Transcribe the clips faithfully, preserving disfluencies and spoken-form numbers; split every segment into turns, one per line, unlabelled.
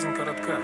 Жизнь коротка,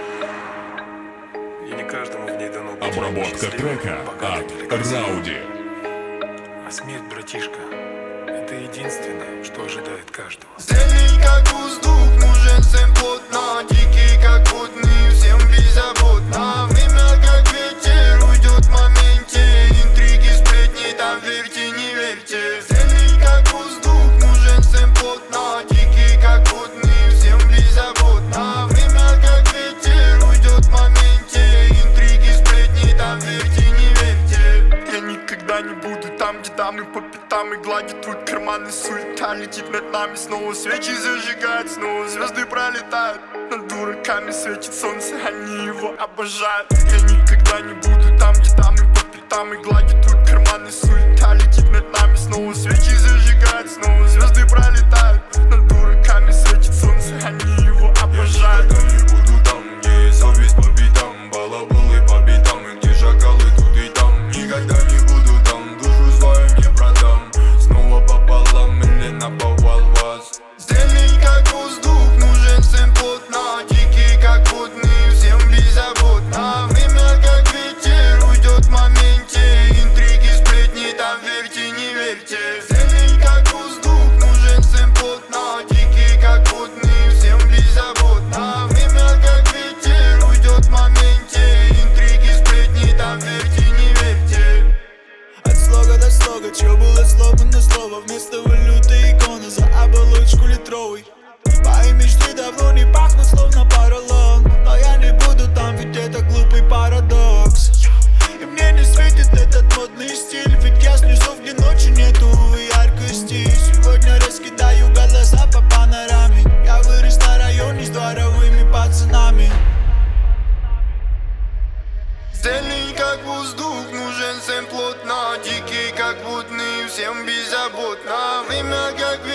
и не каждому в ней дано быть
Обработка трека от Рауди.
А смерть, братишка, это единственное, что ожидает каждого.
Зелень как воздух, нужен всем плотно. Дикий как водный, всем беззаботно. Время как ветер, уйдет в моменте. Интриги, сплетни, там верьте, не верьте. Зелень как воздух, нужен всем плотно. Дикий как водный, всем беззаботно. Время как ветер, уйдет в моменте. Интриги, сплетни, там верьте, не верьте. Я никогда не буду там, где дамы по пятам и гладит твой карман, и суета летит над нами. Снова свечи зажигают, снова звезды пролетают. Над дураками светит солнце, они его обожают. Я никогда не буду там, где дамы по пятам и гладит твой карман, и суета летит над нами. Снова свечи зажигают, снова звезды пролетают. Над дураками светит солнце, они его обожают.
Я никогда не буду там, где совесть по битам, балаболы по битам, и где шакалы тут и там. Никогда не буду там, душу свою не продам. Снова пополам или наповал вас.
Зелень как воздух, нужен всем плотно. Дикий как водный, всем беззаботно. Время как ветер, уйдет в моменте. Интриги, сплетни, там верьте, не верьте. Зелень как воздух, нужен всем плотно. Дикий как водный, всем беззаботно. Время как ветер, уйдет в моменте. Интриги, сплетни, там верьте, не верьте.
От слога до слога, чё было сломано слово. Вместо валюты икона за оболочку литровой. Мои мечты давно не пахнут, словно поролон. Но я не буду там, ведь это глупый парадокс. И мне не светит этот модный стиль, ведь я снизу, где ночи нету яркости. Сегодня раскидаю голоса по панораме. Я вырос на районе с дворовыми пацанами.
Зелень как воздух, нужен всем плотно. Дикий как водный, всем беззаботно. Время как ветер.